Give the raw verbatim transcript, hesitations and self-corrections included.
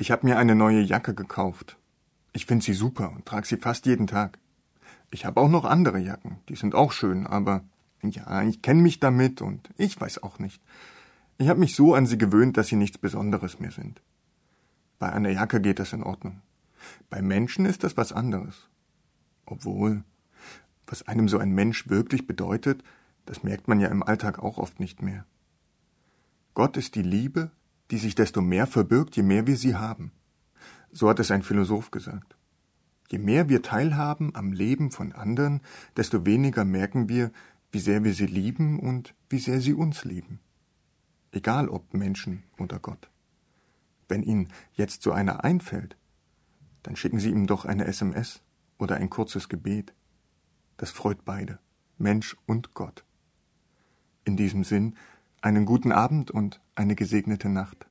Ich habe mir eine neue Jacke gekauft. Ich finde sie super und trage sie fast jeden Tag. Ich habe auch noch andere Jacken, die sind auch schön, aber ja, ich kenne mich damit und ich weiß auch nicht. Ich habe mich so an sie gewöhnt, dass sie nichts Besonderes mehr sind. Bei einer Jacke geht das in Ordnung. Bei Menschen ist das was anderes. Obwohl, was einem so ein Mensch wirklich bedeutet, das merkt man ja im Alltag auch oft nicht mehr. Gott ist die Liebe, die sich desto mehr verbirgt, je mehr wir sie haben. So hat es ein Philosoph gesagt. Je mehr wir teilhaben am Leben von anderen, desto weniger merken wir, wie sehr wir sie lieben und wie sehr sie uns lieben. Egal ob Menschen oder Gott. Wenn Ihnen jetzt so einer einfällt, dann schicken Sie ihm doch eine S M S oder ein kurzes Gebet. Das freut beide, Mensch und Gott. In diesem Sinn, einen guten Abend und eine gesegnete Nacht.